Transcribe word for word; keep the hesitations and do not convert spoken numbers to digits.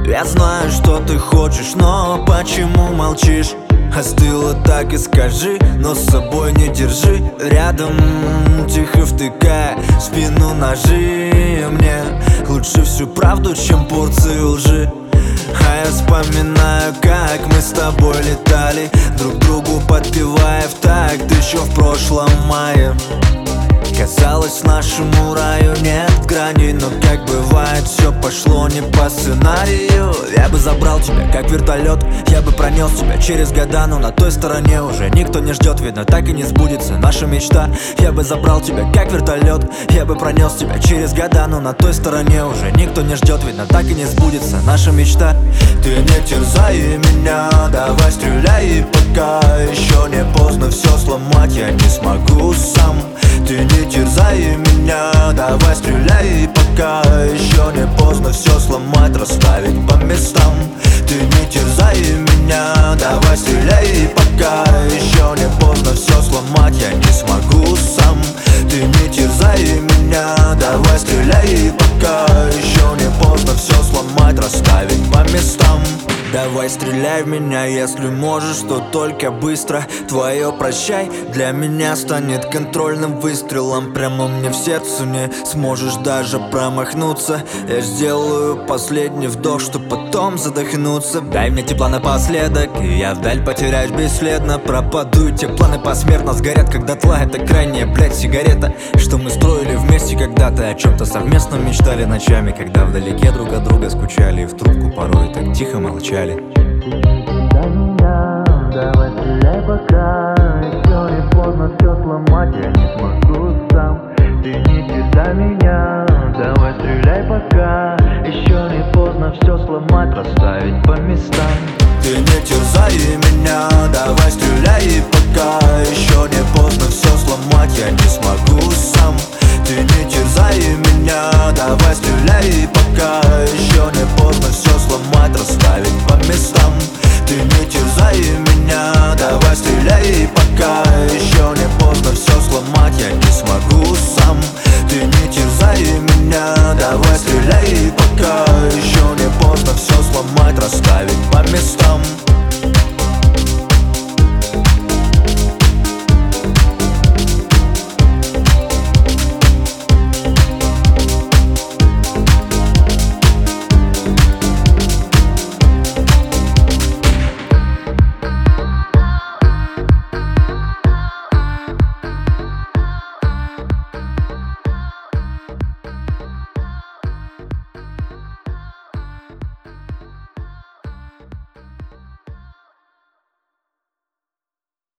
Я знаю, что ты хочешь, но почему молчишь? Остыла, так и скажи, но с собой не держи рядом, тихо втыкая в спину ножи. Мне лучше всю правду, чем порции лжи. А я вспоминаю, как мы с тобой летали, друг другу подпевая в такт еще в прошлом мае. Казалось, нашему раю нет граней, но как бывает, все пошло не по сценарию. Я бы забрал тебя, как вертолет, я бы пронес тебя через года, но на той стороне уже никто не ждет, видно, так и не сбудется наша мечта. Я бы забрал тебя, как вертолет, я бы пронес тебя через года, но на той стороне уже никто не ждет, видно, так и не сбудется наша мечта. Ты не терзай меня, давай стреляй, пока еще не поздно все сломать я не смогу сам. Ты не терзай меня, давай стреляй, пока еще не поздно все сломать, расставить по местам. Ты не терзай меня, давай стреляй, пока еще не поздно все сломать я не смогу сам. Ты не терзай меня, давай стреляй, пока еще не поздно все сломать, расставить по местам. Давай стреляй в меня, если можешь, то только быстро. Твое прощай для меня станет контрольным выстрелом прямо мне в сердце. Не сможешь даже промахнуться. Я сделаю последний вдох, чтоб потом задохнуться. Дай мне тепла напоследок, и я вдаль потеряюсь бесследно. Пропаду, и те планы посмертно сгорят, когда тла это крайняя, блядь, сигарета. Что мы строили вместе когда-то, о чем-то совместно мечтали ночами, когда вдалеке друг от друга скучали и в трубку порой так тихо молчали. Дай меня, давай стреляй, пока еще не поздно все сломать я не смогу сам. Ты не терзай меня, давай стреляй, пока еще не поздно все сломать, расставить по местам. Ты не терзай меня, давай стреляй, пока еще не поздно все сломать я не смогу сам. Ты не терзай меня, давай стреляй, пока еще не поздно